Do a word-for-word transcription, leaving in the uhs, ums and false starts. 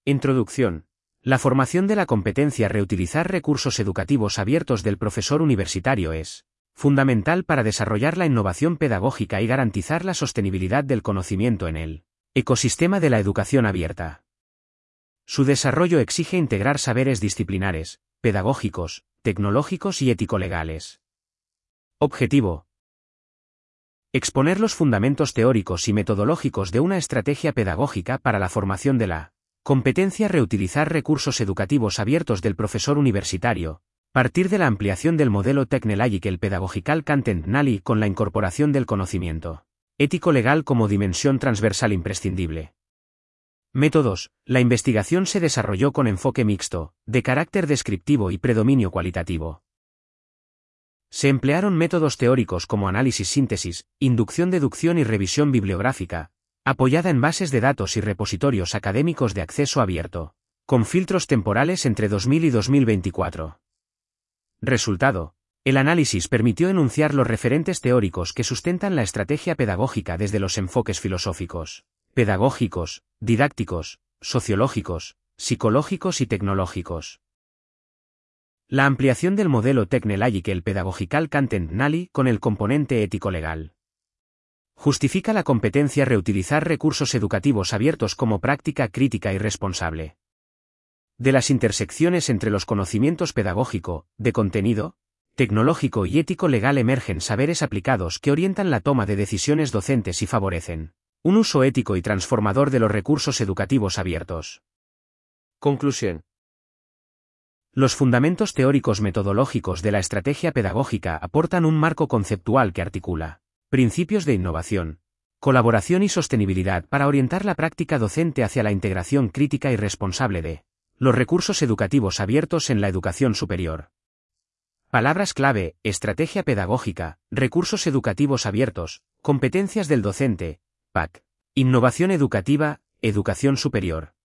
Introducción. La formación de la competencia reutilizar recursos educativos abiertos del profesor universitario es fundamental para desarrollar la innovación pedagógica y garantizar la sostenibilidad del conocimiento en el ecosistema de la educación abierta. Su desarrollo exige integrar saberes disciplinares, pedagógicos, tecnológicos y ético-legales. Objetivo. Exponer los fundamentos teóricos y metodológicos de una estrategia pedagógica para la formación de la competencia reutilizar recursos educativos abiertos del profesor universitario, partir de la ampliación del modelo Technological Pedagogical Content Knowledge con la incorporación del conocimiento ético-legal como dimensión transversal imprescindible. Métodos. La investigación se desarrolló con enfoque mixto, de carácter descriptivo y predominio cualitativo. Se emplearon métodos teóricos como análisis-síntesis, inducción-deducción y revisión bibliográfica, apoyada en bases de datos y repositorios académicos de acceso abierto, con filtros temporales entre dos mil y dos mil veinticuatro. Resultado. El análisis permitió enunciar los referentes teóricos que sustentan la estrategia pedagógica desde los enfoques filosóficos, pedagógicos, didácticos, sociológicos, psicológicos y tecnológicos. La ampliación del modelo Technological Pedagogical Content Knowledge con el componente ético-legal. Justifica la competencia reutilizar recursos educativos abiertos como práctica crítica y responsable. De las intersecciones entre los conocimientos pedagógico, de contenido, tecnológico y ético-legal emergen saberes aplicados que orientan la toma de decisiones docentes y favorecen un uso ético y transformador de los recursos educativos abiertos. Conclusión. Los fundamentos teóricos metodológicos de la estrategia pedagógica aportan un marco conceptual que articula principios de innovación, colaboración y sostenibilidad para orientar la práctica docente hacia la integración crítica y responsable de los recursos educativos abiertos en la educación superior. Palabras clave: estrategia pedagógica, recursos educativos abiertos, competencias del docente, P A C, innovación educativa, educación superior.